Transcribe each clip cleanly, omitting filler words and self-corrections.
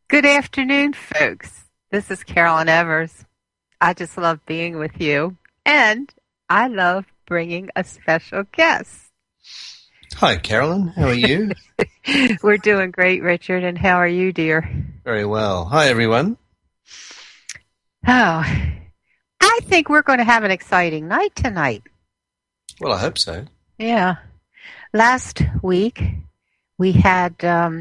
Good afternoon, folks. This is Carolyn Evers. I just love being with you, and I love bringing a special guest. Hi, Carolyn. How are you? We're doing great, Richard, and how are you, dear? Very well. Hi, everyone. Oh, I think we're going to have an exciting night tonight. Well, I hope so. Yeah. Last week, we had...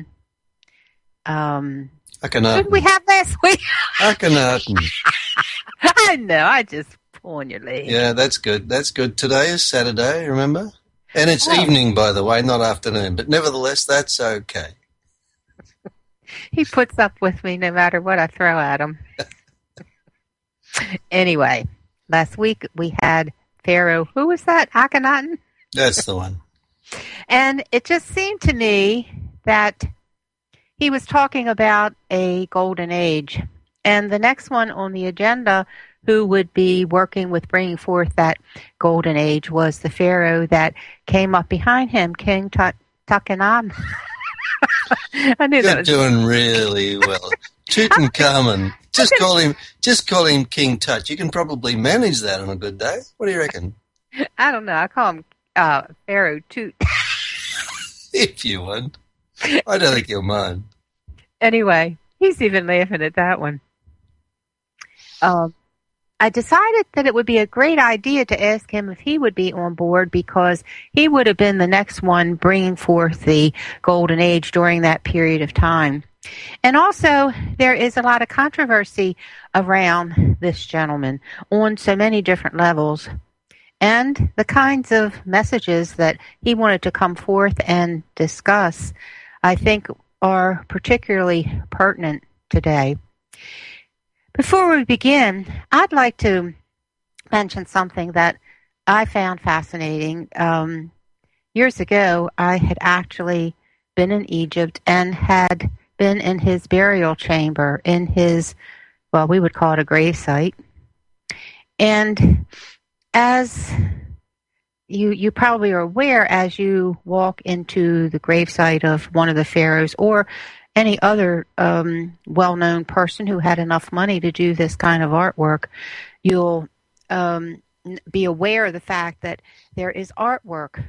Akhenaten. What did we have last week? Akhenaten. I know, I just pulling your leg. Yeah, that's good. That's good. Today is Saturday, remember? And it's evening, by the way, not afternoon. But nevertheless, that's okay. He puts up with me no matter what I throw at him. Anyway, last week we had Pharaoh. Who was that? Akhenaten? That's the one. And it just seemed to me that he was talking about a golden age. And the next one on the agenda who would be working with bringing forth that golden age was the Pharaoh that came up behind him, King Tutankhamun. I knew You're that was doing really well. Tutankhamun. Just call him King Tut. You can probably manage that on a good day. What do you reckon? I don't know. I call him Pharaoh Tut. If you want. I don't think you'll mind. Anyway, he's even laughing at that one. I decided that it would be a great idea to ask him if he would be on board because he would have been the next one bringing forth the golden age during that period of time. And also, there is a lot of controversy around this gentleman on so many different levels. And the kinds of messages that he wanted to come forth and discuss, I think, are particularly pertinent today. Before we begin, I'd like to mention something that I found fascinating. Years ago, I had actually been in Egypt and had been in his burial chamber, in his, well, we would call it a grave site. And as you probably are aware, as you walk into the gravesite of one of the pharaohs or any other well-known person who had enough money to do this kind of artwork, you'll be aware of the fact that there is artwork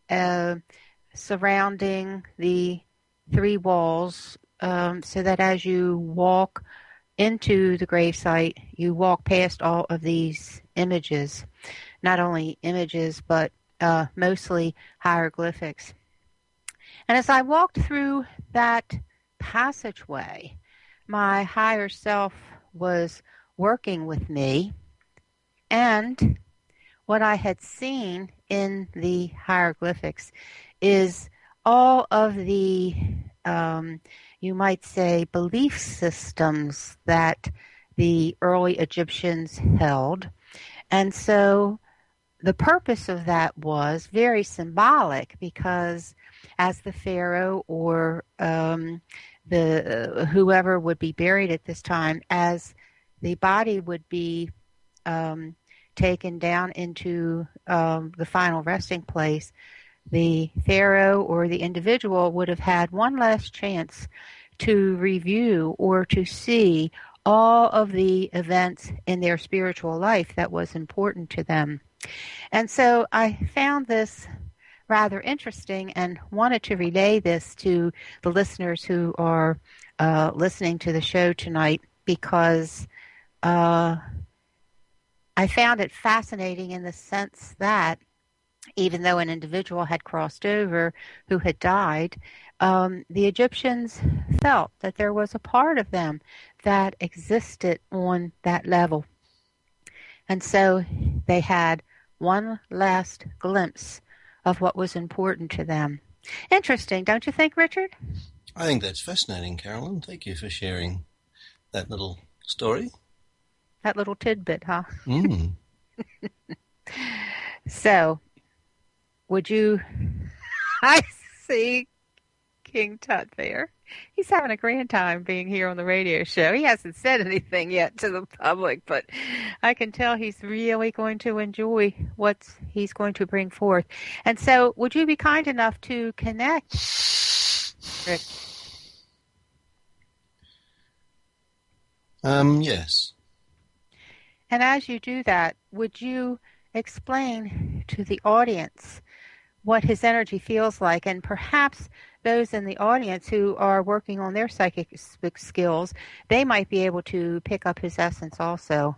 surrounding the three walls, so that as you walk into the gravesite, you walk past all of these images. Not only images, but mostly hieroglyphics. And as I walked through that passageway, my higher self was working with me, and what I had seen in the hieroglyphics is all of the, you might say, belief systems that the early Egyptians held. And so the purpose of that was very symbolic because as the pharaoh or the whoever would be buried at this time, as the body would be taken down into the final resting place, the pharaoh or the individual would have had one last chance to review or to see all of the events in their spiritual life that was important to them. And so I found this rather interesting and wanted to relay this to the listeners who are listening to the show tonight because I found it fascinating in the sense that even though an individual had crossed over who had died, the Egyptians felt that there was a part of them that existed on that level. And so they had one last glimpse of what was important to them. Interesting, don't you think, Richard? I think that's fascinating, Carolyn. Thank you for sharing that little story. That little tidbit, huh? Mm. So, would you... I see King Tut there. He's having a grand time being here on the radio show. He hasn't said anything yet to the public, but I can tell he's really going to enjoy what he's going to bring forth. And so, would you be kind enough to connect, Rick? Yes. And as you do that, would you explain to the audience what his energy feels like, and perhaps those in the audience who are working on their psychic skills, they might be able to pick up his essence also.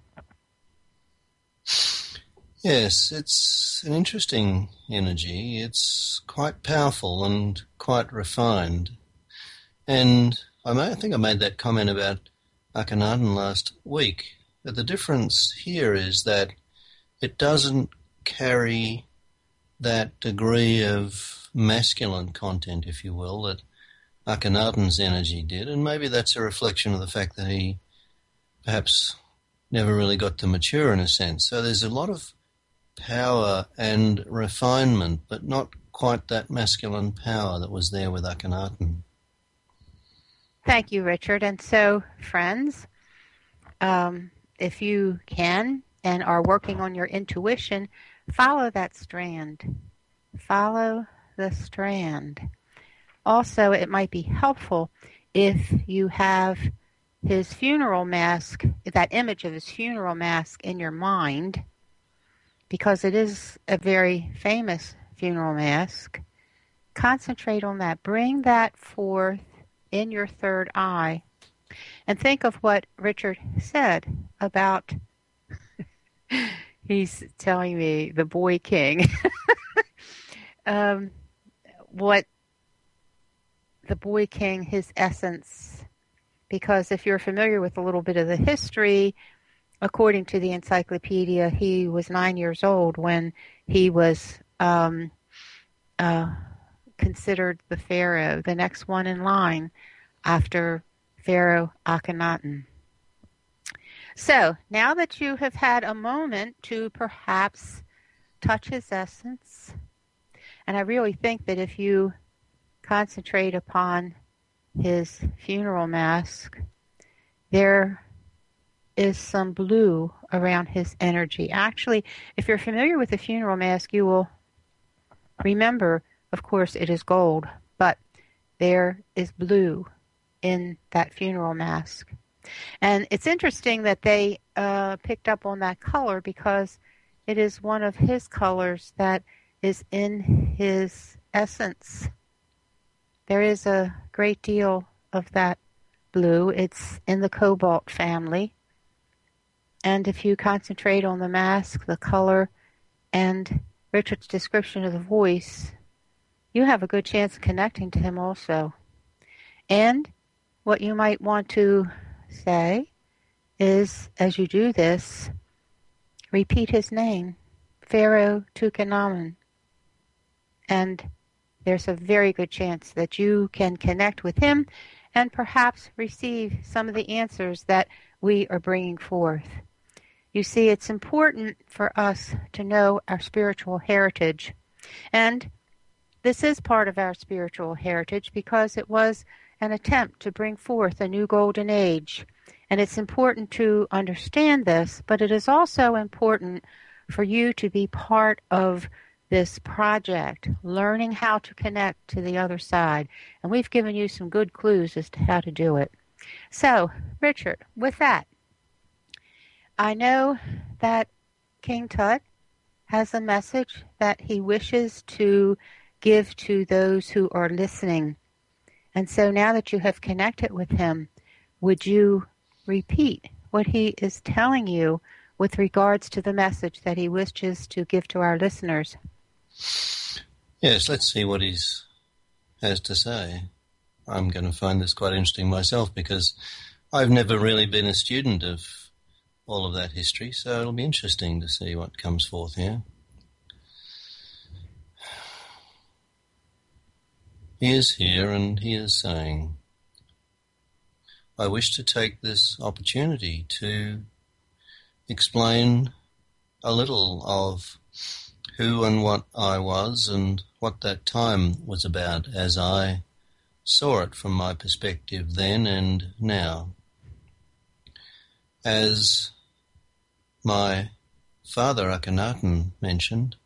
Yes, it's an interesting energy. It's quite powerful and quite refined. And I think I made that comment about Akhenaten last week. But the difference here is that it doesn't carry that degree of masculine content, if you will, that Akhenaten's energy did. And maybe that's a reflection of the fact that he perhaps never really got to mature in a sense. So there's a lot of power and refinement, but not quite that masculine power that was there with Akhenaten. Thank you, Richard. And so, friends, if you can and are working on your intuition, follow that strand. Follow the strand. Also, it might be helpful if you have his funeral mask, that image of his funeral mask in your mind, because it is a very famous funeral mask. Concentrate on that. Bring that forth in your third eye. And think of what Richard said about, he's telling me, the boy king. What the boy king, his essence, because if you're familiar with a little bit of the history, according to the encyclopedia, he was 9 years old when he was considered the pharaoh, the next one in line after Pharaoh Akhenaten. So now that you have had a moment to perhaps touch his essence, and I really think that if you concentrate upon his funeral mask, there is some blue around his energy. Actually, if you're familiar with the funeral mask, you will remember, of course, it is gold, but there is blue in that funeral mask. And it's interesting that they picked up on that color because it is one of his colors that is in his essence. There is a great deal of that blue. It's in the cobalt family. And if you concentrate on the mask, the color, and Richard's description of the voice, you have a good chance of connecting to him also. And what you might want to say is, as you do this, repeat his name, Pharaoh Tutankamen. And there's a very good chance that you can connect with him and perhaps receive some of the answers that we are bringing forth. You see, it's important for us to know our spiritual heritage. And this is part of our spiritual heritage because it was an attempt to bring forth a new golden age. And it's important to understand this, but it is also important for you to be part of this project, learning how to connect to the other side. And we've given you some good clues as to how to do it. So, Richard, with that, I know that King Tut has a message that he wishes to give to those who are listening. And so now that you have connected with him, would you repeat what he is telling you with regards to the message that he wishes to give to our listeners? Yes, let's see what he has to say. I'm going to find this quite interesting myself because I've never really been a student of all of that history, so it'll be interesting to see what comes forth here. He is here and he is saying, I wish to take this opportunity to explain a little of who and what I was and what that time was about as I saw it from my perspective then and now. As my father Akhenaten mentioned,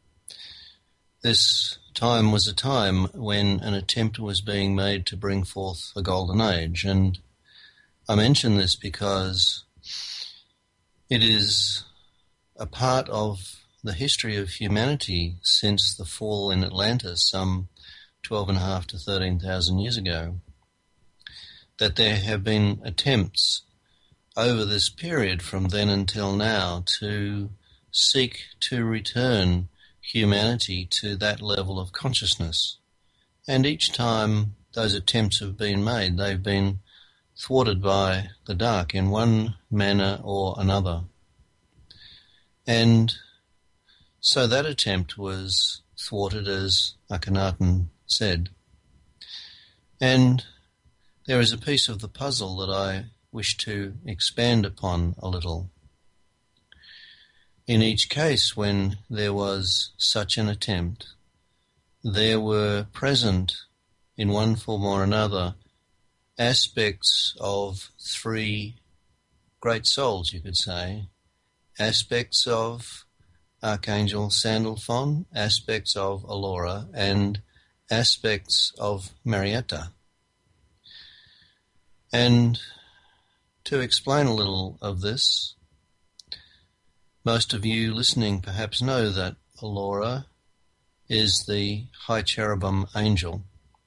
this time was a time when an attempt was being made to bring forth a golden age, and I mention this because it is a part of the history of humanity since the fall in Atlantis some 12,500 to 13,000 years ago, that there have been attempts over this period from then until now to seek to return humanity to that level of consciousness. And each time those attempts have been made, they've been thwarted by the dark in one manner or another. And so that attempt was thwarted, as Akhenaten said. And there is a piece of the puzzle that I wish to expand upon a little. In each case, when there was such an attempt, there were present, in one form or another, aspects of three great souls, you could say, aspects of Archangel Sandalphon, aspects of Elora, and aspects of Marietta. And to explain a little of this, most of you listening perhaps know that Elora is the high cherubim angel,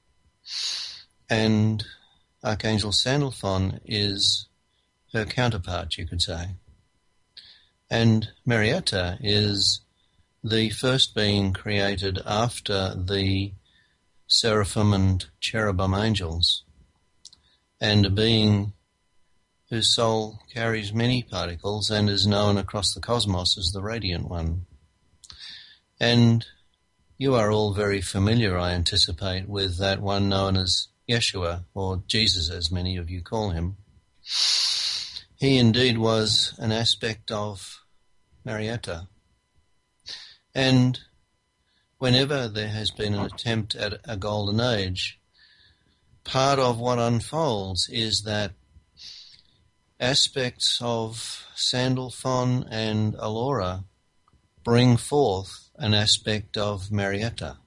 and Archangel Sandalphon is her counterpart, you could say. And Marietta is the first being created after the seraphim and cherubim angels, and a being whose soul carries many particles and is known across the cosmos as the Radiant One. And you are all very familiar, I anticipate, with that one known as Yeshua, or Jesus as many of you call him. He indeed was an aspect of Marietta. And whenever there has been an attempt at a golden age, part of what unfolds is that aspects of Sandalphon and Elora bring forth an aspect of Marietta.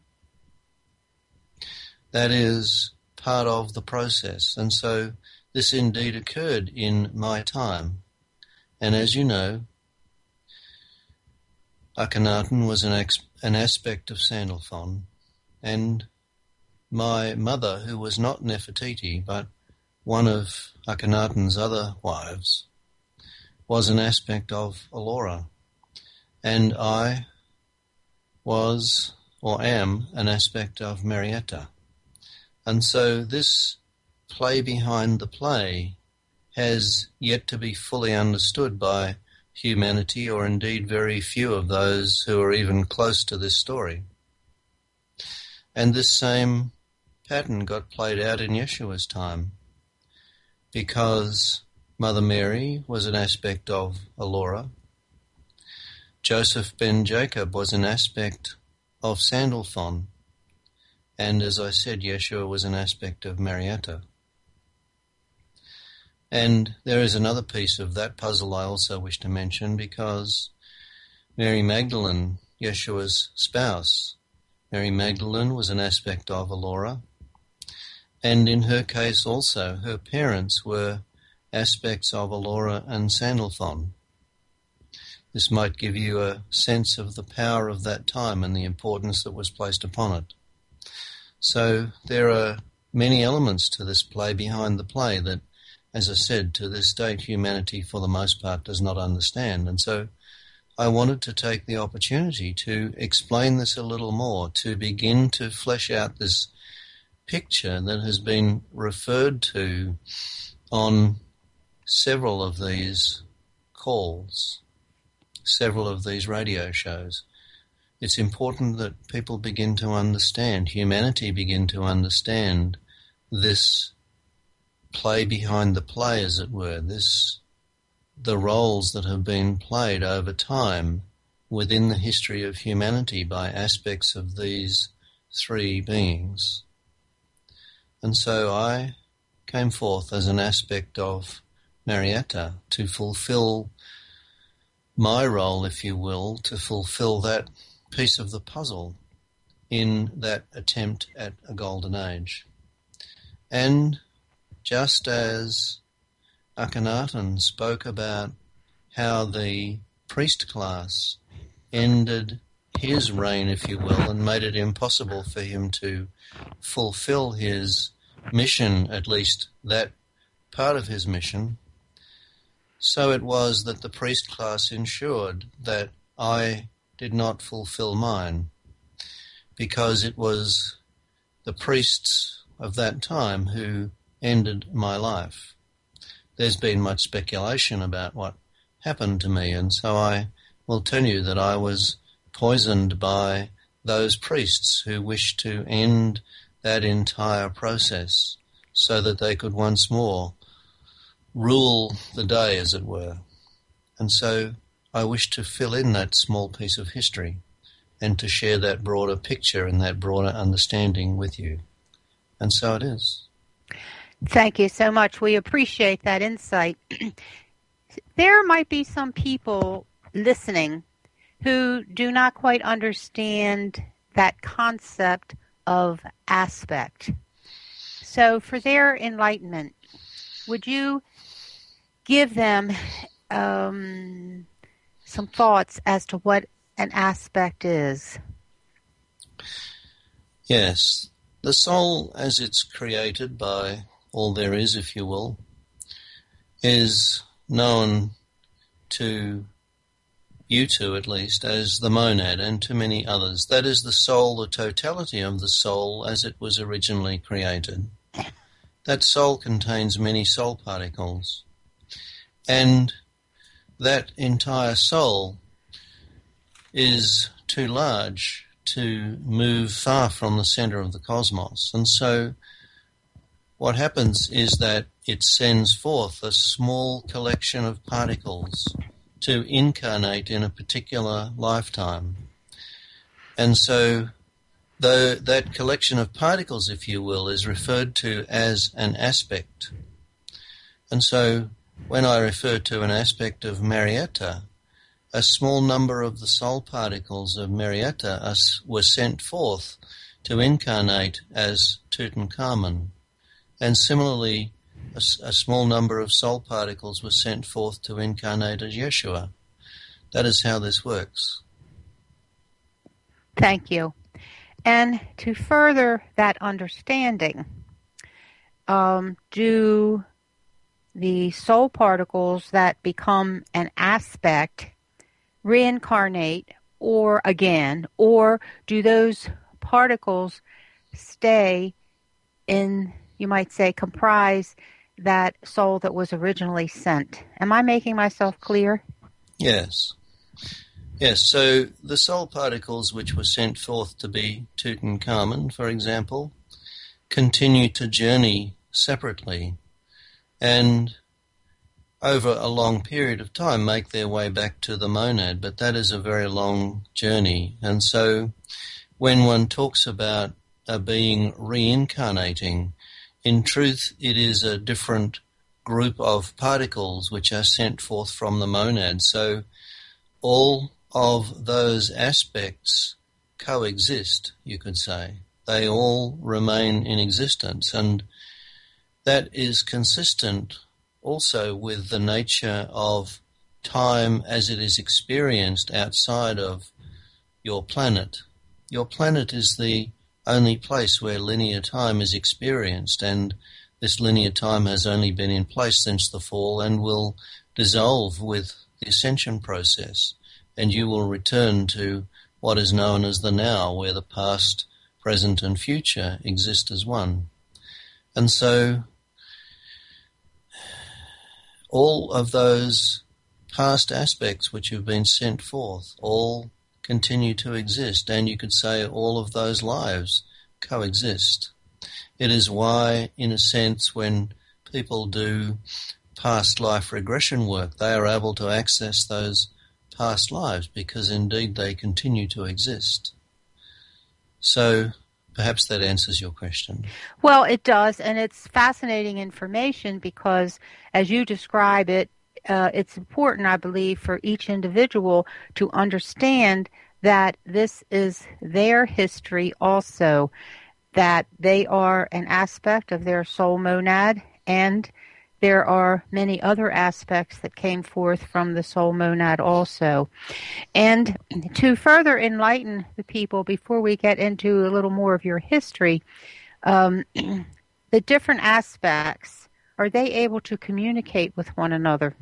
That is part of the process, and so this indeed occurred in my time. And as you know, Akhenaten was an aspect of Sandalphon, and my mother, who was not Nefertiti, but one of Akhenaten's other wives, was an aspect of Elora, and I was, or am, an aspect of Marietta. And so this play behind the play has yet to be fully understood by humanity, or indeed very few of those who are even close to this story. And this same pattern got played out in Yeshua's time, because Mother Mary was an aspect of Elora. Joseph ben Jacob was an aspect of Sandalphon, and as I said, Yeshua was an aspect of Marietta. And there is another piece of that puzzle I also wish to mention, because Mary Magdalene, Yeshua's spouse, Mary Magdalene was an aspect of Elora, and in her case also her parents were aspects of Elora and Sandalphon. This might give you a sense of the power of that time and the importance that was placed upon it. So there are many elements to this play behind the play that, as I said, to this date humanity for the most part does not understand. And so I wanted to take the opportunity to explain this a little more, to begin to flesh out this picture that has been referred to on several of these calls, several of these radio shows. It's important that people begin to understand, humanity begin to understand this play behind the play, as it were, the roles that have been played over time within the history of humanity by aspects of these three beings. And so I came forth as an aspect of Marietta to fulfill my role, if you will, to fulfill that piece of the puzzle in that attempt at a golden age. And just as Akhenaten spoke about how the priest class ended his reign, if you will, and made it impossible for him to fulfill his mission, at least that part of his mission. So it was that the priest class ensured that I did not fulfill mine, because it was the priests of that time who ended my life. There's been much speculation about what happened to me, and so I will tell you that I was poisoned by those priests who wished to end that entire process so that they could once more rule the day, as it were. And so I wish to fill in that small piece of history and to share that broader picture and that broader understanding with you. And so it is. Thank you so much. We appreciate that insight. There might be some people listening who do not quite understand that concept of aspect. So for their enlightenment, would you give them some thoughts as to what an aspect is? Yes. The soul, as it's created by all there is, if you will, is known to you two, at least, as the monad, and to many others. That is the soul, the totality of the soul as it was originally created. That soul contains many soul particles. And that entire soul is too large to move far from the center of the cosmos. And so what happens is that it sends forth a small collection of particles to incarnate in a particular lifetime. And so that collection of particles, if you will, is referred to as an aspect. And so when I refer to an aspect of Marietta, a small number of the soul particles of Marietta were sent forth to incarnate as Tutankhamun. And similarly, a small number of soul particles were sent forth to incarnate as Yeshua. That is how this works. Thank you. And to further that understanding, do the soul particles that become an aspect reincarnate or do those particles stay in, you might say, comprise that soul that was originally sent? Am I making myself clear? Yes. Yes, so the soul particles which were sent forth to be Tutankhamun, for example, continue to journey separately and over a long period of time make their way back to the monad, but that is a very long journey. And so when one talks about a being reincarnating, in truth it is a different group of particles which are sent forth from the monad. So all of those aspects coexist, you could say. They all remain in existence, and that is consistent also with the nature of time as it is experienced outside of your planet. Your planet is the only place where linear time is experienced, and this linear time has only been in place since the fall and will dissolve with the ascension process, and you will return to what is known as the now, where the past, present and future exist as one. And so all of those past aspects which have been sent forth all continue to exist, and you could say all of those lives coexist. It is why, in a sense, when people do past life regression work, they are able to access those past lives because indeed they continue to exist. So perhaps that answers your question. Well, it does, and it's fascinating information because, as you describe it, it's important, I believe, for each individual to understand that this is their history also, that they are an aspect of their soul monad, and there are many other aspects that came forth from the soul monad also. And to further enlighten the people, before we get into a little more of your history, the different aspects, are they able to communicate with one another?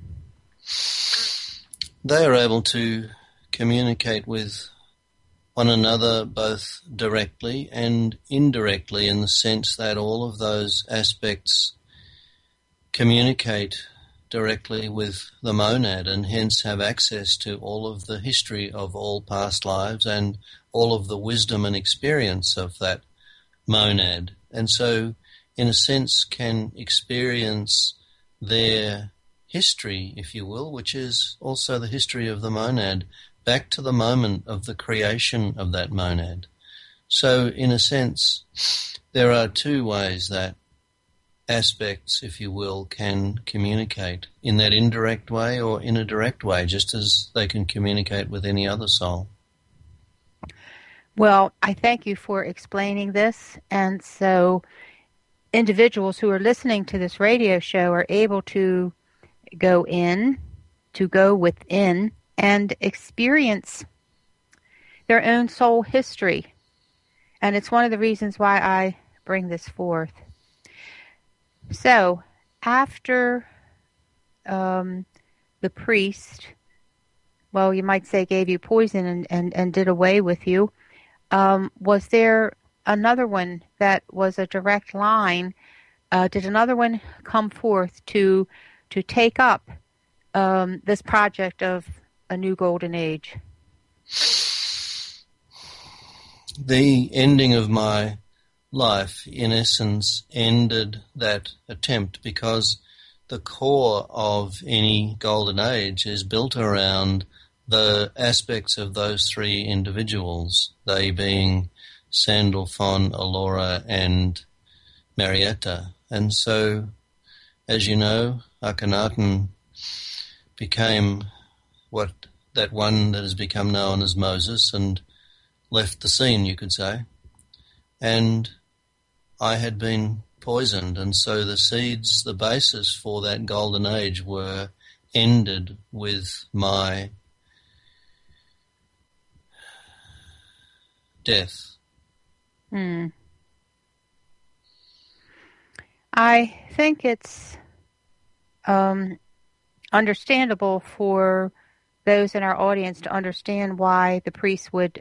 They are able to communicate with one another both directly and indirectly, in the sense that all of those aspects communicate directly with the monad and hence have access to all of the history of all past lives and all of the wisdom and experience of that monad. And so, in a sense, can experience their history, if you will, which is also the history of the monad, back to the moment of the creation of that monad. So, in a sense, there are two ways that aspects, if you will, can communicate, in that indirect way or in a direct way, just as they can communicate with any other soul. Well, I thank you for explaining this. And so individuals who are listening to this radio show are able to go within, and experience their own soul history. And it's one of the reasons why I bring this forth. So, after the priest, well, you might say gave you poison and did away with you, was there another one that was a direct line? Did another one come forth to take up this project of a new golden age? The ending of my life, in essence, ended that attempt, because the core of any golden age is built around the aspects of those three individuals, they being Sandalphon, Alora, and Marietta. And so, as you know, Akhenaten became that one that has become known as Moses, and left the scene, you could say. And I had been poisoned, and so the seeds, the basis for that golden age, were ended with my death. I think it's understandable for those in our audience to understand why the priest would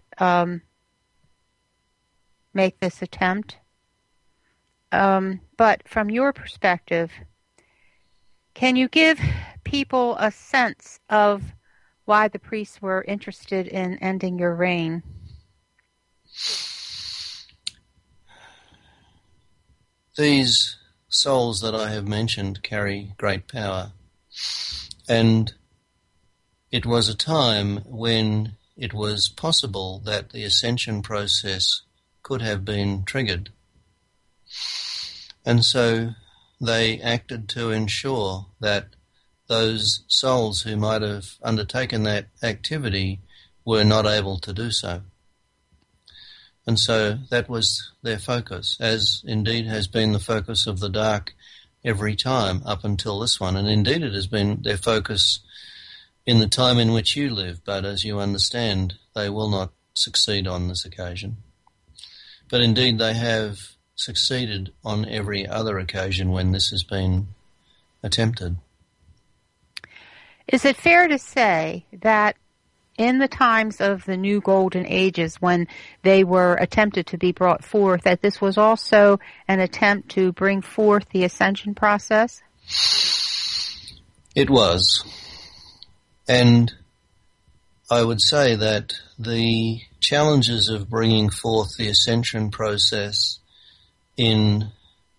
make this attempt. But from your perspective, can you give people a sense of why the priests were interested in ending your reign? These souls that I have mentioned carry great power, and it was a time when it was possible that the ascension process could have been triggered. And so they acted to ensure that those souls who might have undertaken that activity were not able to do so. And so that was their focus, as indeed has been the focus of the dark every time up until this one. And indeed it has been their focus in the time in which you live, but as you understand, they will not succeed on this occasion. But indeed they have succeeded on every other occasion when this has been attempted. Is it fair to say that in the times of the new golden ages, when they were attempted to be brought forth, that this was also an attempt to bring forth the ascension process? It was. And I would say that the challenges of bringing forth the ascension process in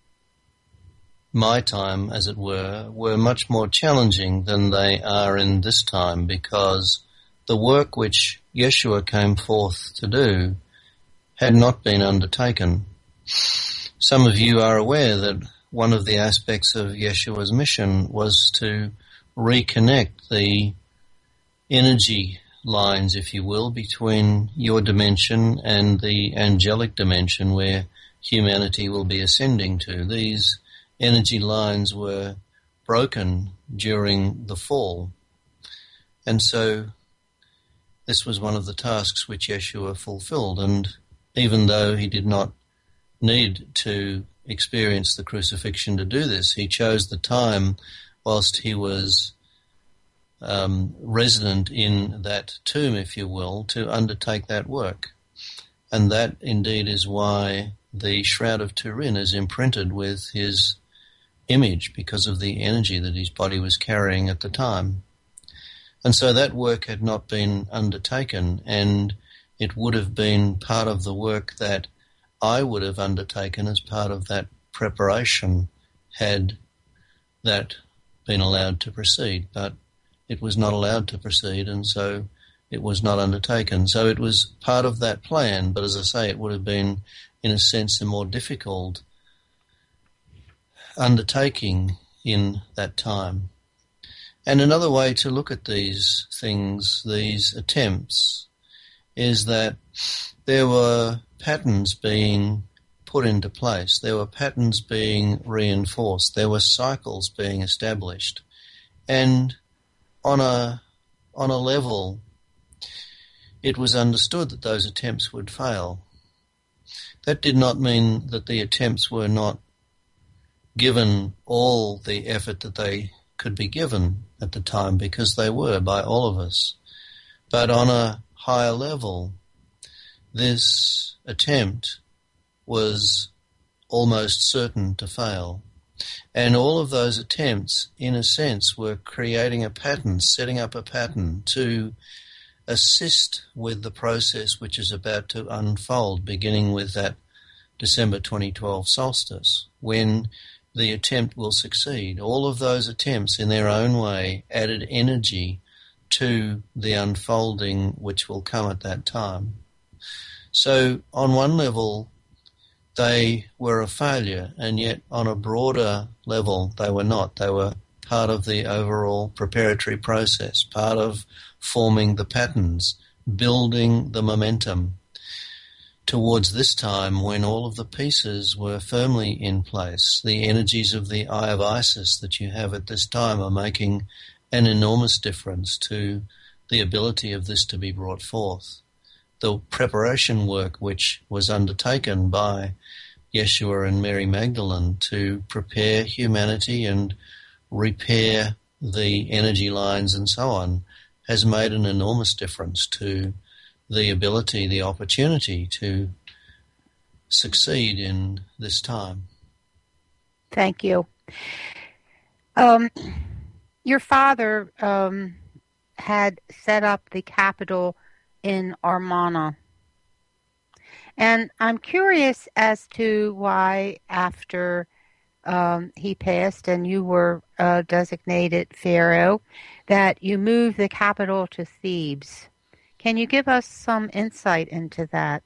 my time, as it were much more challenging than they are in this time, because the work which Yeshua came forth to do had not been undertaken. Some of you are aware that one of the aspects of Yeshua's mission was to reconnect the energy lines, if you will, between your dimension and the angelic dimension where humanity will be ascending to. These energy lines were broken during the fall. And so this was one of the tasks which Yeshua fulfilled. And even though he did not need to experience the crucifixion to do this, he chose the time whilst he was resident in that tomb, if you will, to undertake that work. And that indeed is why the Shroud of Turin is imprinted with his image, because of the energy that his body was carrying at the time. And so that work had not been undertaken, and it would have been part of the work that I would have undertaken as part of that preparation had that been allowed to proceed. But it was not allowed to proceed, and so it was not undertaken. So it was part of that plan, but as I say, it would have been, in a sense, a more difficult undertaking in that time. And another way to look at these things, these attempts, is that there were patterns being put into place. There were patterns being reinforced. There were cycles being established. And on a level, it was understood that those attempts would fail. That did not mean that the attempts were not given all the effort that they could be given at the time, because they were by all of us. But on a higher level, this attempt was almost certain to fail. And all of those attempts, in a sense, were creating a pattern, setting up a pattern to assist with the process which is about to unfold, beginning with that December 2012 solstice, when the attempt will succeed. All of those attempts, in their own way, added energy to the unfolding which will come at that time. So, on one level, they were a failure, and yet on a broader level, they were not. They were part of the overall preparatory process, part of forming the patterns, building the momentum towards this time when all of the pieces were firmly in place. The energies of the Eye of Isis that you have at this time are making an enormous difference to the ability of this to be brought forth. The preparation work which was undertaken by Yeshua and Mary Magdalene to prepare humanity and repair the energy lines and so on has made an enormous difference to the ability, the opportunity to succeed in this time. Thank you. Your father had set up the capital in Armana. And I'm curious as to why, after he passed and you were designated pharaoh, that you moved the capital to Thebes. Can you give us some insight into that?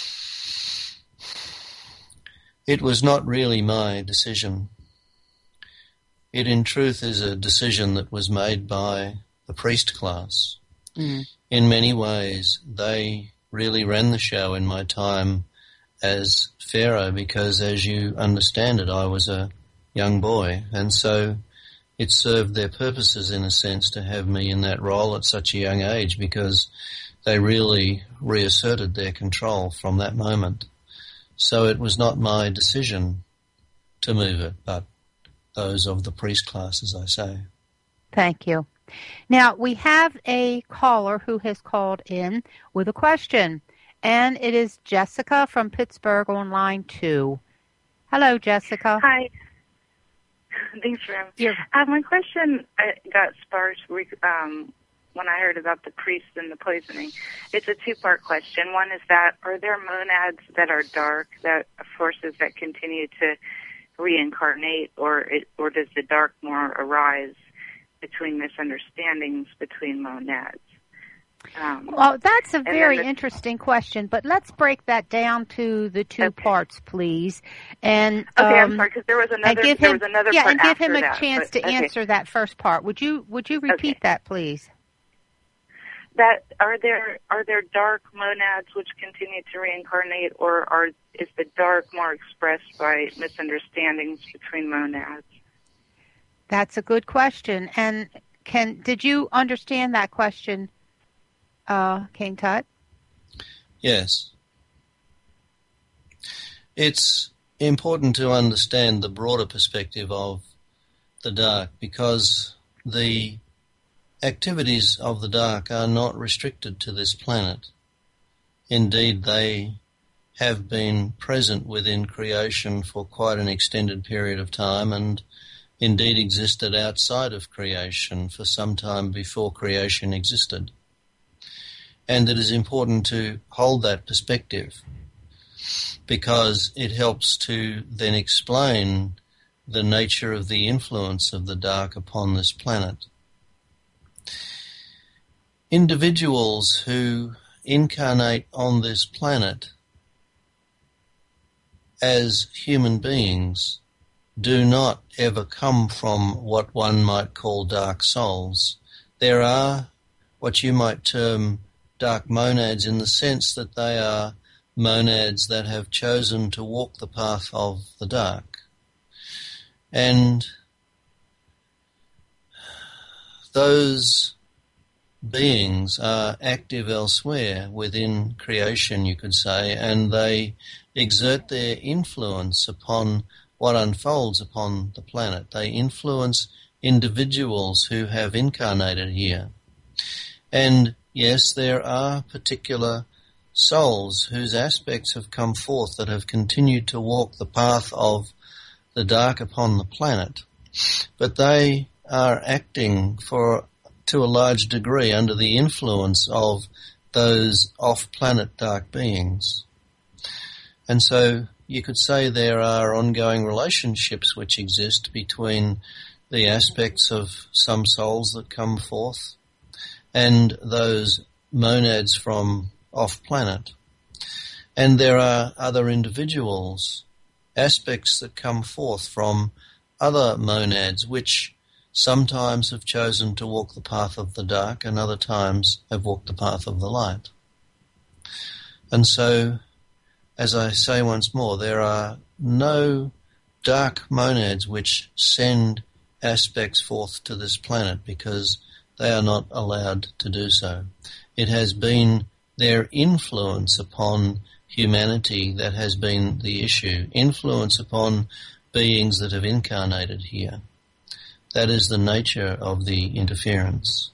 It was not really my decision. It, in truth, is a decision that was made by the priest class. Mm. In many ways, they really ran the show in my time as pharaoh because, as you understand it, I was a young boy, and so it served their purposes, in a sense, to have me in that role at such a young age, because they really reasserted their control from that moment. So it was not my decision to move it, but those of the priest class, as I say. Thank you. Now, we have a caller who has called in with a question, and it is Jessica from Pittsburgh on line 2. Hello, Jessica. Hi. Thanks for having me. My question got sparked when I heard about the priests and the poisoning. It's a two-part question. One is that, are there monads that are dark, that forces that continue to reincarnate, or does the dark more arise between misunderstandings between monads? Well, that's a very interesting question, but let's break that down to the two parts, please. And I'm sorry, because there was another. There was another part and give him a that, chance to answer that first part. Would you repeat that, please? That are there dark monads which continue to reincarnate, or is the dark more expressed by misunderstandings between monads? That's a good question. And did you understand that question, King Tut? Yes. It's important to understand the broader perspective of the dark, because the activities of the dark are not restricted to this planet. Indeed, they have been present within creation for quite an extended period of time, and indeed existed outside of creation for some time before creation existed. And it is important to hold that perspective, because it helps to then explain the nature of the influence of the dark upon this planet. Individuals who incarnate on this planet as human beings do not ever come from what one might call dark souls. There are what you might term dark monads, in the sense that they are monads that have chosen to walk the path of the dark. And those beings are active elsewhere within creation, you could say, and they exert their influence upon what unfolds upon the planet. They influence individuals who have incarnated here. And yes, there are particular souls whose aspects have come forth that have continued to walk the path of the dark upon the planet, but they are acting to a large degree under the influence of those off-planet dark beings. And so you could say there are ongoing relationships which exist between the aspects of some souls that come forth and those monads from off-planet. And there are other individuals, aspects that come forth from other monads which sometimes have chosen to walk the path of the dark and other times have walked the path of the light. And so, as I say once more, there are no dark monads which send aspects forth to this planet, because they are not allowed to do so. It has been their influence upon humanity that has been the issue, influence upon beings that have incarnated here. That is the nature of the interference.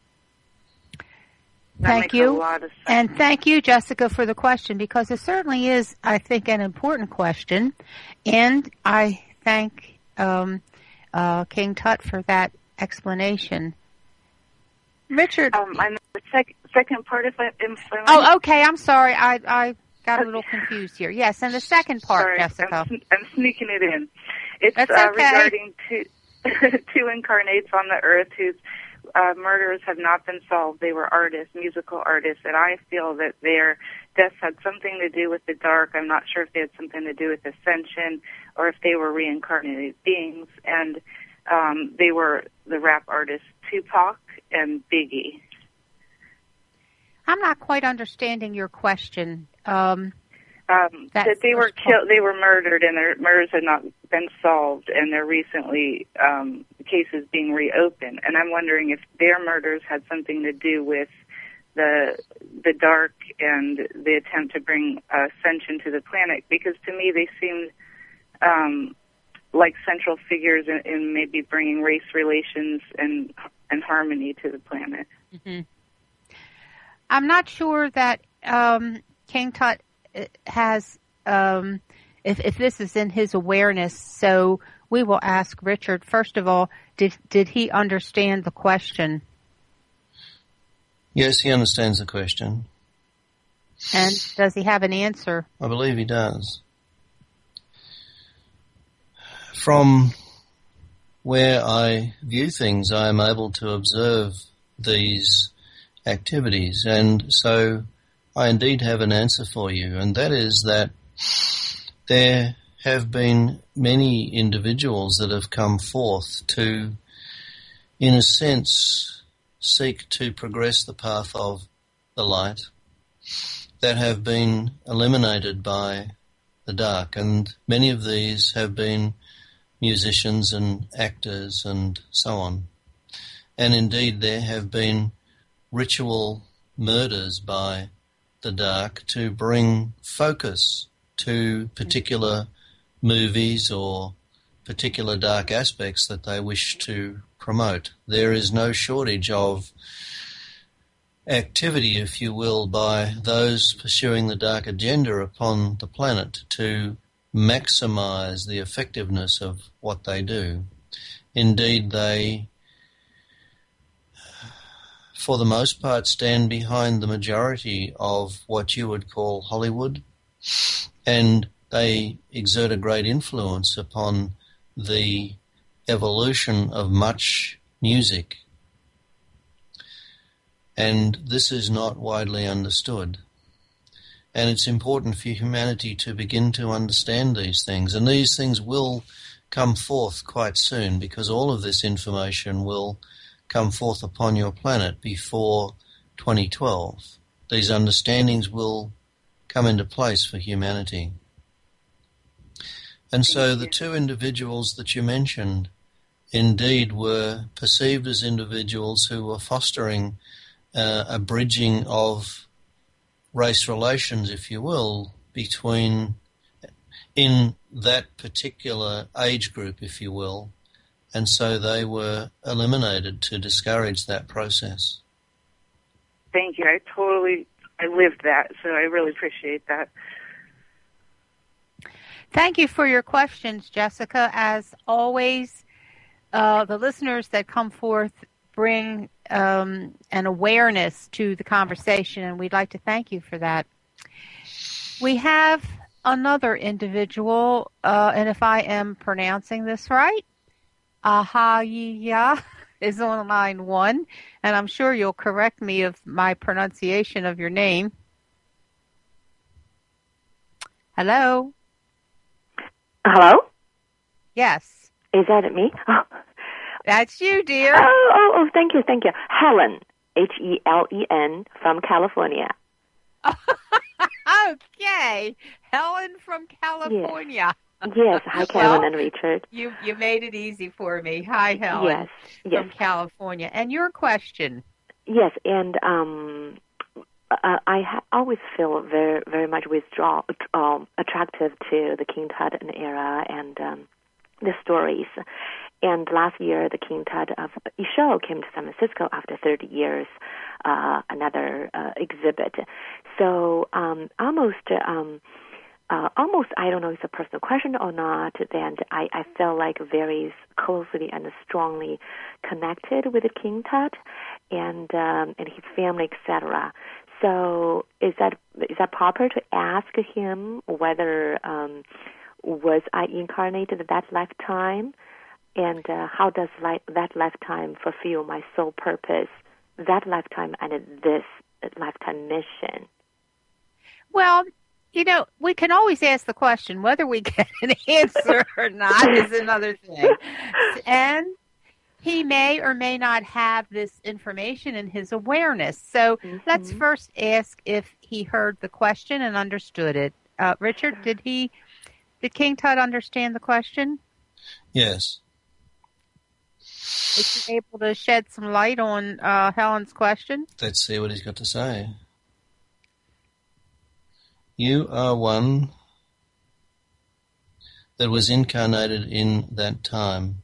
Thank you. And thank you, Jessica, for the question, because it certainly is, I think, an important question. And I thank King Tut for that explanation. Richard. I'm the second part, if I Oh, okay. I'm sorry. I got a little confused here. Yes, and the second part, sorry, Jessica. I'm sneaking it in. It's okay. Regarding two incarnates on the earth whose murders have not been solved. They were artists, musical artists, and I feel that their deaths had something to do with the dark. I'm not sure if they had something to do with ascension or if they were reincarnated beings. And they were the rap artists Tupac and Biggie. I'm not quite understanding your question. That they were killed, they were murdered, and their murders had not been solved, and they're recently cases being reopened. And I'm wondering if their murders had something to do with the dark and the attempt to bring ascension to the planet, because to me they seemed like central figures in maybe bringing race relations and harmony to the planet. Mm-hmm. I'm not sure that King Tut has, if this is in his awareness, so we will ask Richard. First of all, did he understand the question? Yes, he understands the question. And does he have an answer? I believe he does. From where I view things, I am able to observe these activities, and so I indeed have an answer for you, and that is that there have been many individuals that have come forth to, in a sense, seek to progress the path of the light, that have been eliminated by the dark, and many of these have been musicians and actors and so on. And indeed there have been ritual murders by the dark to bring focus to particular movies or particular dark aspects that they wish to promote. There is no shortage of activity, if you will, by those pursuing the dark agenda upon the planet to maximize the effectiveness of what they do. Indeed, they, for the most part, stand behind the majority of what you would call Hollywood, and they exert a great influence upon the evolution of much music. And this is not widely understood. And it's important for humanity to begin to understand these things. And these things will come forth quite soon, because all of this information will come forth upon your planet before 2012. These understandings will come into place for humanity. And so the two individuals that you mentioned indeed were perceived as individuals who were fostering a bridging of race relations, if you will, between, in that particular age group, if you will, and so they were eliminated to discourage that process. Thank you. I lived that, so I really appreciate that. Thank you for your questions, Jessica. As always, the listeners that come forth bring an awareness to the conversation, and we'd like to thank you for that. We have another individual, and if I am pronouncing this right, Ahaya is on line 1, and I'm sure you'll correct me of my pronunciation of your name. Hello? Hello? Yes. Is that me? Oh. That's you, dear. Oh, thank you. Helen, Helen, from California. Okay. Helen from California. Yes. Hi, Karen and Richard. You made it easy for me. Hi, Helen. Yes. From California. And your question? Yes, and I always feel very, very much attractive to the King Tut era and the stories. And last year, the King Tut of Isho came to San Francisco after 30 years, another exhibit. So almost, I don't know if it's a personal question or not, then I felt like very closely and strongly connected with the King Tut and his family, etc. So is that proper to ask him whether was I incarnated that lifetime? And how does that lifetime fulfill my soul purpose, that lifetime and this lifetime mission? Well, we can always ask the question. Whether we get an answer or not is another thing. And he may or may not have this information in his awareness. So let's first ask if he heard the question and understood it. Richard, did King Tut understand the question? Yes. Is he able to shed some light on Helen's question? Let's see what he's got to say. You are one that was incarnated in that time.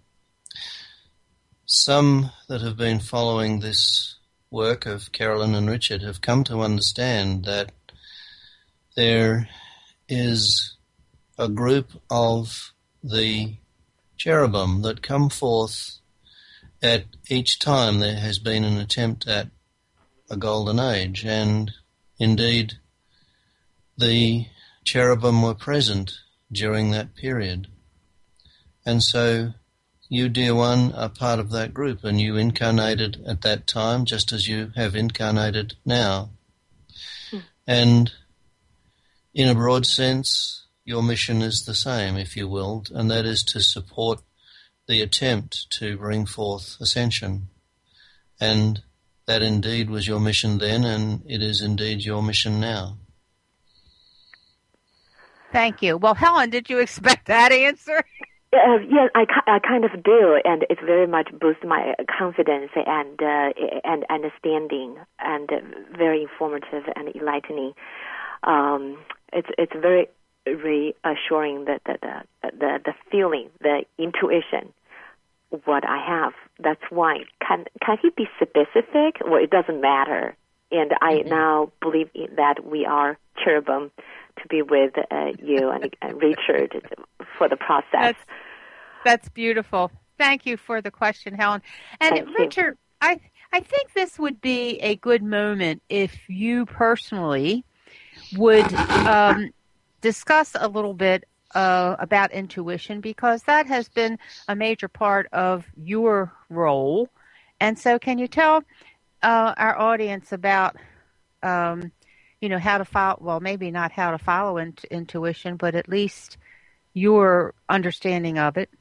Some that have been following this work of Carolyn and Richard have come to understand that there is a group of the cherubim that come forth at each time there has been an attempt at a golden age, and indeed the cherubim were present during that period. And so you, dear one, are part of that group, and you incarnated at that time just as you have incarnated now. And in a broad sense, your mission is the same, if you will, and that is to support the attempt to bring forth ascension. And that indeed was your mission then, and it is indeed your mission now. Thank you. Well, Helen, did you expect that answer? Yes, I kind of do, and it very much boosts my confidence and understanding, and very informative and enlightening. It's very reassuring that the feeling, the intuition, what I have. That's why. Can he be specific? Well, it doesn't matter. And I now believe that we are cherubim to be with you and Richard for the process. That's beautiful. Thank you for the question, Helen. And Thank Richard, I think this would be a good moment if you personally would discuss a little bit about intuition, because that has been a major part of your role. And so can you tell our audience about, how to follow, well, maybe not how to follow intuition, but at least your understanding of it?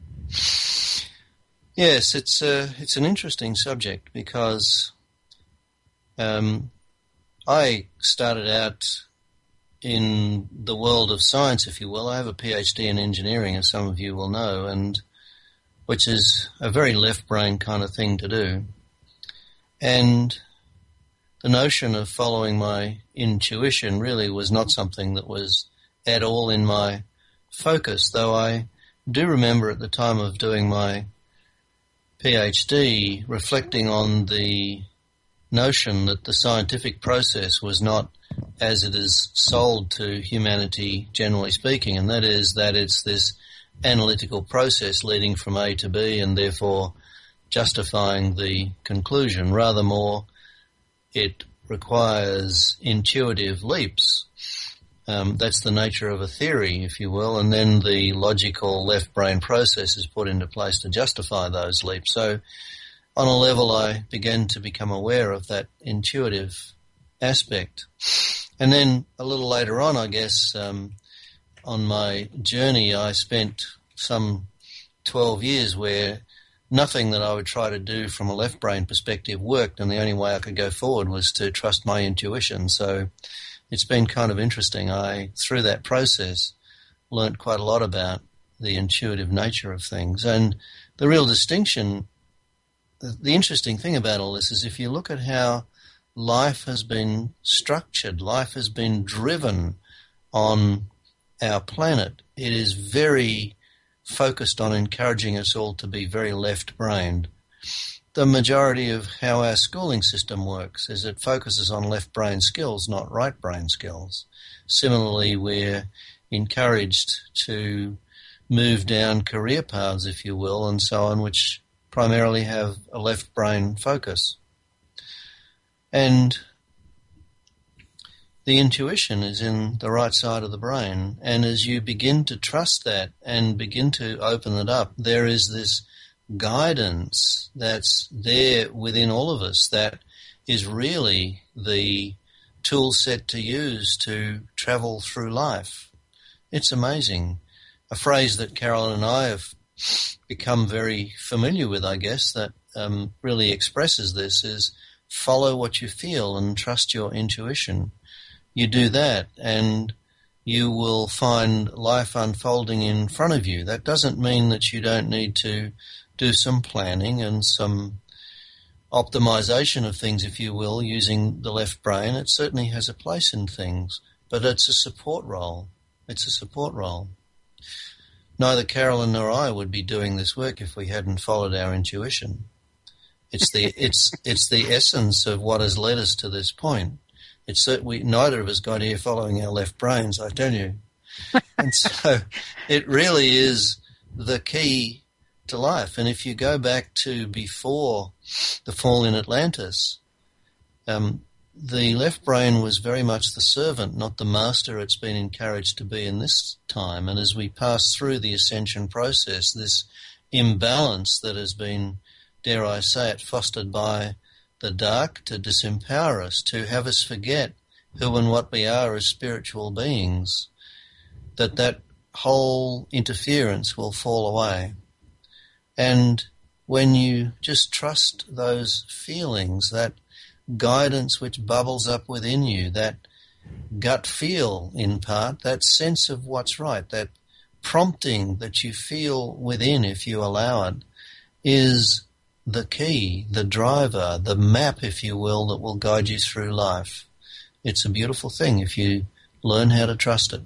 Yes, it's an interesting subject because I started out in the world of science, if you will. I have a PhD in engineering, as some of you will know, and which is a very left brain kind of thing to do. And the notion of following my intuition really was not something that was at all in my focus, though I do remember at the time of doing my PhD reflecting on the notion that the scientific process was not as it is sold to humanity, generally speaking, and that is that it's this analytical process leading from A to B and therefore justifying the conclusion. Rather more, it requires intuitive leaps. That's the nature of a theory, if you will, and then the logical left brain process is put into place to justify those leaps. So on a level I began to become aware of that intuitive aspect. And then a little later on, I guess, on my journey, I spent some 12 years where nothing that I would try to do from a left brain perspective worked, and the only way I could go forward was to trust my intuition. So it's been kind of interesting. Through that process, learnt quite a lot about the intuitive nature of things. And the real distinction, the interesting thing about all this is if you look at how life has been structured, life has been driven on our planet, it is very focused on encouraging us all to be very left-brained. The majority of how our schooling system works is it focuses on left brain skills, not right brain skills. Similarly, we're encouraged to move down career paths, if you will, and so on, which primarily have a left brain focus. And the intuition is in the right side of the brain, and as you begin to trust that and begin to open it up, there is this guidance that's there within all of us that is really the tool set to use to travel through life. It's amazing. A phrase that Carolyn and I have become very familiar with, I guess, that really expresses this is follow what you feel and trust your intuition. You do that and you will find life unfolding in front of you. That doesn't mean that you don't need to do some planning and some optimization of things, if you will, using the left brain. It certainly has a place in things, but it's a support role. It's a support role. Neither Carolyn nor I would be doing this work if we hadn't followed our intuition. It's the essence of what has led us to this point. Neither of us got here following our left brains, I tell you. And so it really is the key to life. And if you go back to before the fall in Atlantis, the left brain was very much the servant, not the master it's been encouraged to be in this time. And as we pass through the ascension process, this imbalance that has been, dare I say it, fostered by the dark to disempower us, to have us forget who and what we are as spiritual beings, that whole interference will fall away. And when you just trust those feelings, that guidance which bubbles up within you, that gut feel in part, that sense of what's right, that prompting that you feel within, if you allow it, is the key, the driver, the map, if you will, that will guide you through life. It's a beautiful thing if you learn how to trust it.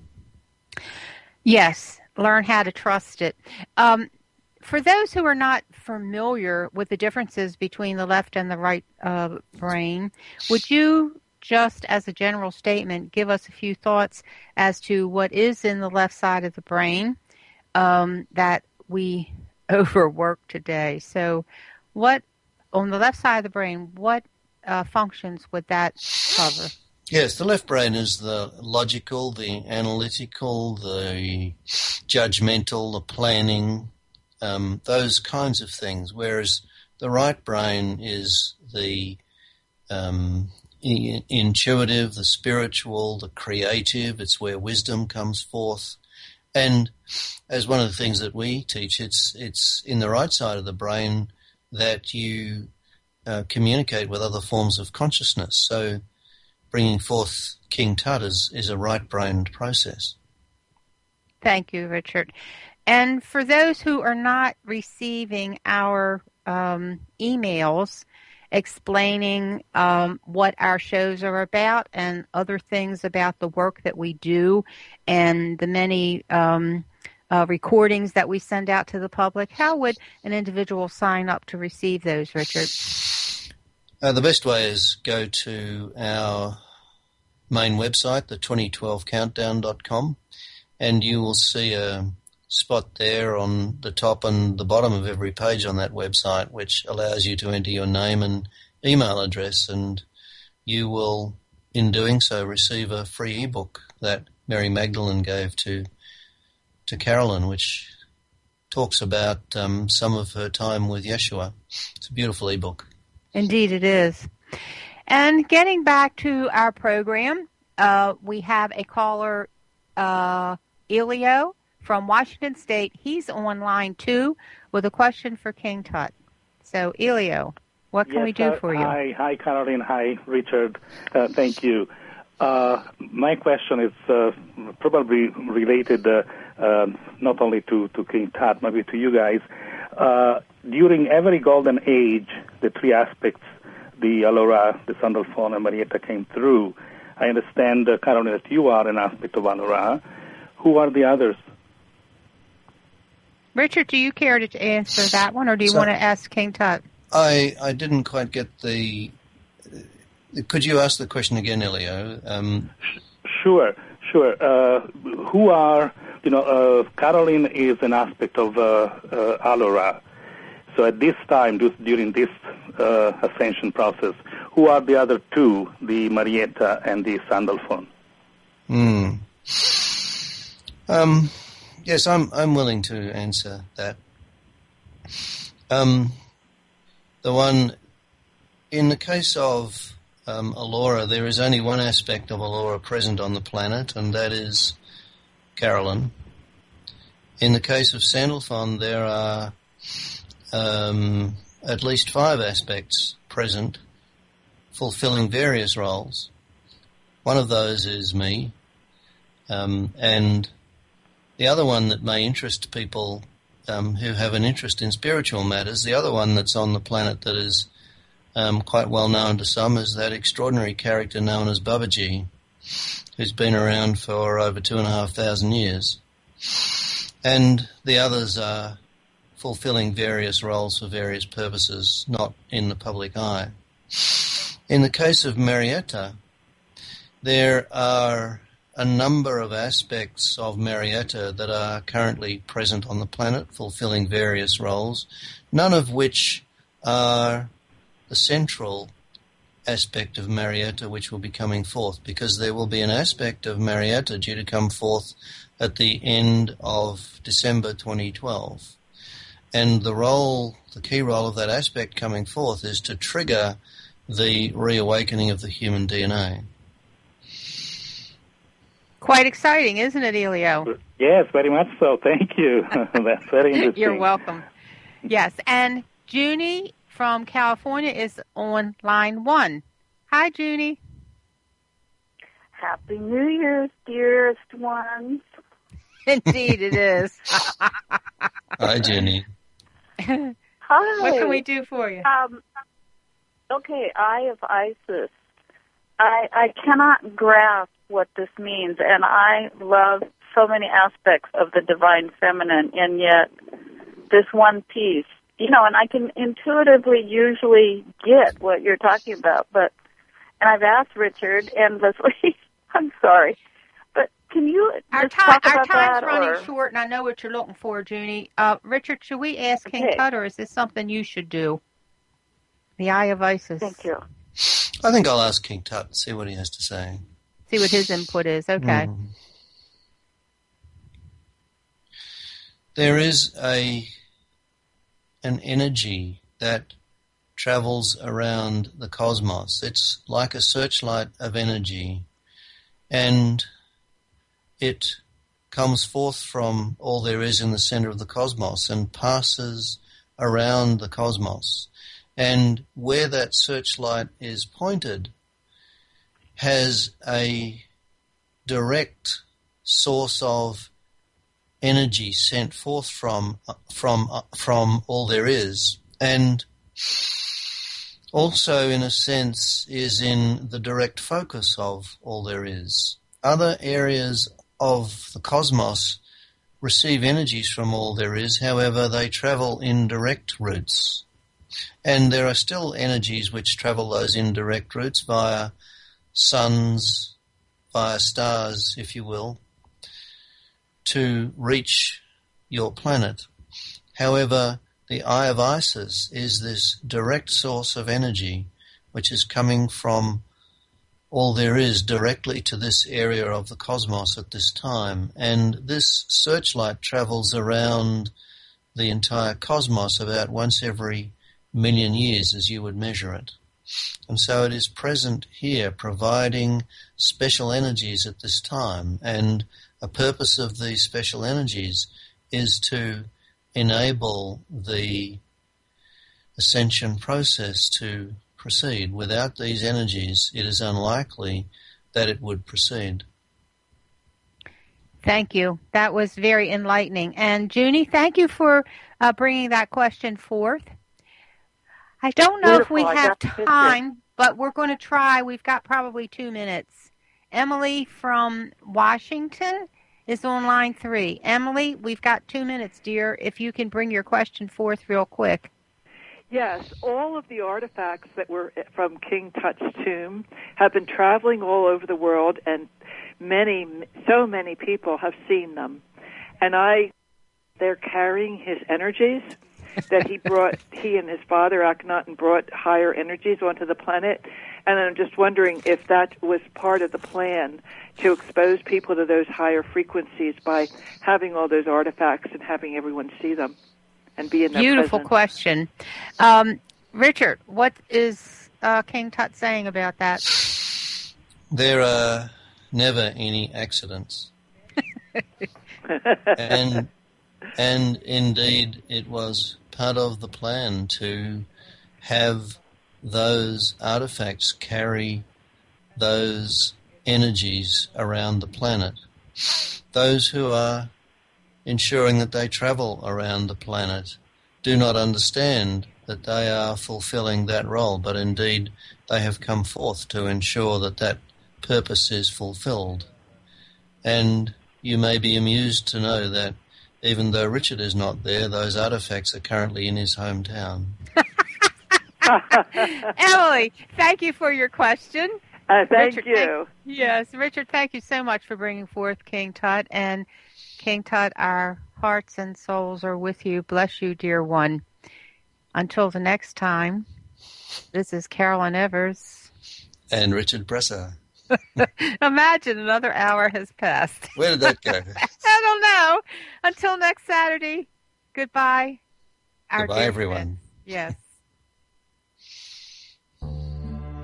Yes, learn how to trust it. For those who are not familiar with the differences between the left and the right brain, would you, just as a general statement, give us a few thoughts as to what is in the left side of the brain that we overwork today? So what, on the left side of the brain, what functions would that cover? Yes, the left brain is the logical, the analytical, the judgmental, the planning, those kinds of things, whereas the right brain is the intuitive, the spiritual, the creative. It's where wisdom comes forth. And as one of the things that we teach, it's in the right side of the brain that you communicate with other forms of consciousness. So bringing forth King Tut is a right-brained process. Thank you, Richard. And for those who are not receiving our emails explaining what our shows are about and other things about the work that we do and the many recordings that we send out to the public, how would an individual sign up to receive those, Richard? The best way is go to our main website, the 2012countdown.com, and you will see a spot there on the top and the bottom of every page on that website which allows you to enter your name and email address, and you will, in doing so, receive a free ebook that Mary Magdalene gave to Carolyn, which talks about some of her time with Yeshua. It's a beautiful ebook. Indeed it is. And getting back to our program, we have a caller, Elio from Washington State. He's on line 2 with a question for King Tut. So, Elio, what can we do for you? Hi, Caroline. Hi, Richard. Thank you. My question is probably related not only to King Tut, maybe to you guys. During every golden age, the three aspects, the Allura, the Sandalphon, and Marietta came through. I understand, Caroline, that you are an aspect of Allura. Who are the others? Richard, do you care to answer that one, or do you want to ask King Tut? I didn't quite get the... Could you ask the question again, Elio? Sure. Who are... Caroline is an aspect of Allura. So at this time, during this ascension process, who are the other two, the Marietta and the Sandalphon? Yes, I'm willing to answer that. The one, in the case of Allura, there is only one aspect of Allura present on the planet, and that is Carolyn. In the case of Sandalphon, there are at least 5 aspects present, fulfilling various roles. One of those is me, and the other one that may interest people who have an interest in spiritual matters, the other one that's on the planet that is quite well known to some, is that extraordinary character known as Babaji, who's been around for over 2,500 years. And the others are fulfilling various roles for various purposes, not in the public eye. In the case of Marietta, there are a number of aspects of Marietta that are currently present on the planet, fulfilling various roles, none of which are the central aspect of Marietta which will be coming forth, because there will be an aspect of Marietta due to come forth at the end of December 2012. And the key role of that aspect coming forth is to trigger the reawakening of the human DNA. Quite exciting, isn't it, Elio? Yes, very much so. Thank you. That's very interesting. You're welcome. Yes, and Junie from California is on line 1. Hi, Junie. Happy New Year's, dearest ones. Indeed, it is. Hi, Jenny. Hi. What can we do for you? Okay, Eye of Isis. I cannot grasp what this means, and I love so many aspects of the Divine Feminine, and yet this one piece, and I can intuitively usually get what you're talking about, and I've asked Richard endlessly. I'm sorry, but can you talk about that? Our time's running short, and I know what you're looking for, Junie. Richard, should we ask King Tut, or is this something you should do? The Eye of Isis. Thank you. I think I'll ask King Tut, see what he has to say. See what his input is. Okay. There is an energy that travels around the cosmos. It's like a searchlight of energy, and it comes forth from all there is in the center of the cosmos and passes around the cosmos. And where that searchlight is pointed has a direct source of energy sent forth from all there is, and also, in a sense, is in the direct focus of all there is. Other areas of the cosmos receive energies from all there is, however, they travel indirect routes. And there are still energies which travel those indirect routes via suns, via stars, if you will, to reach your planet. However, the Eye of Isis is this direct source of energy which is coming from all there is directly to this area of the cosmos at this time. And this searchlight travels around the entire cosmos about once every million years as you would measure it. And so it is present here, providing special energies at this time. And a purpose of these special energies is to enable the ascension process to proceed. Without these energies, it is unlikely that it would proceed. Thank you. That was very enlightening. And Junie, thank you for bringing that question forth. I don't know if we have time, but we're going to try. We've got probably 2 minutes. Emily from Washington is on line 3. Emily, we've got 2 minutes, dear, if you can bring your question forth real quick. Yes, all of the artifacts that were from King Tut's tomb have been traveling all over the world, and so many people have seen them. And they're carrying his energies that he and his father Akhenaten brought higher energies onto the planet. And I'm just wondering if that was part of the plan to expose people to those higher frequencies by having all those artifacts and having everyone see them and be in their Beautiful presence. Question. Richard, what is King Tut saying about that? There are never any accidents. and indeed it was part of the plan to have those artifacts carry those energies around the planet. Those who are ensuring that they travel around the planet do not understand that they are fulfilling that role, but indeed they have come forth to ensure that that purpose is fulfilled. And you may be amused to know that even though Richard is not there, those artifacts are currently in his hometown. Emily, thank you for your question. Thank you. Yes, Richard, thank you so much for bringing forth King Tut. And King Tut, our hearts and souls are with you. Bless you, dear one. Until the next time, this is Carolyn Evers. And Richard Bresser. Imagine another hour has passed. Where did that go? I don't know. Until next Saturday, goodbye. Goodbye, everyone. Yes.